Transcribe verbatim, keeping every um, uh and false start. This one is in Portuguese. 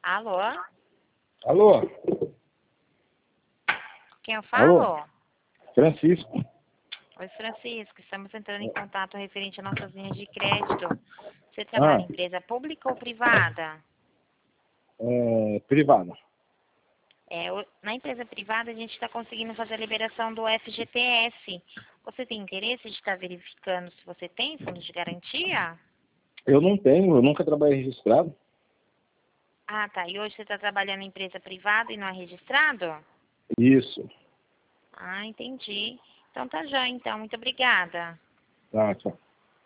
Alô? Alô? Quem eu falo? Alô? Francisco. Oi, Francisco. Estamos entrando em contato referente a nossas linhas de crédito. Você trabalha Ah, em empresa pública ou privada? é, privado. É, o- na empresa privada, a gente está conseguindo fazer a liberação do F G T S. Você tem interesse de estar verificando se você tem fundo de garantia? Eu não tenho, eu nunca trabalhei registrado. Ah, tá. E hoje você está trabalhando em empresa privada e não é registrado? Isso. Ah, entendi. Então tá já, então. Muito obrigada. Tá, tchau.